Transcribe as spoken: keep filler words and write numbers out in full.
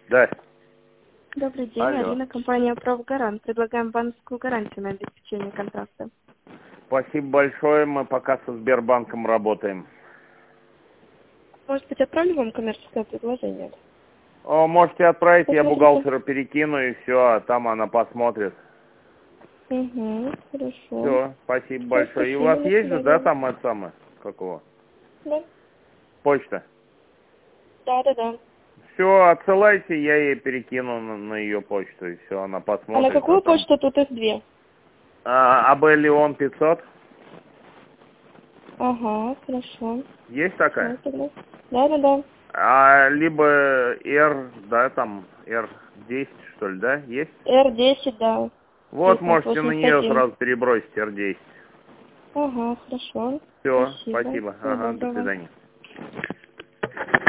Да. Добрый день, Алло. Алина, компания «Профгарант». Предлагаем банковскую гарантию на обеспечение контракта. Спасибо большое, мы пока со Сбербанком работаем. Может быть, отправлю вам коммерческое предложение? О, можете отправить, я Посмотрите. бухгалтеру перекину и все, а там она посмотрит. Угу, хорошо. Все, спасибо Всё, большое. И у спасибо, вас до есть же, да, свидания. там это самое, какого? Да, Почта. да, да. да. Все, отсылайте, я ей перекину на, на ее почту, и все, она А посмотрит. на какую Потом. почту? Тут их две. А, АБ Леон пятьсот. Ага, хорошо. Есть Всё, такая? тогда. Да, да, да. А, либо R, да, там, эр десять, что ли, да, есть? эр десять, да. Вот, девятьсот можете на восемьдесят нее один. сразу перебросить эр десять. Ага, хорошо. Все, Спасибо. спасибо. Всего Ага, до доброго. свидания.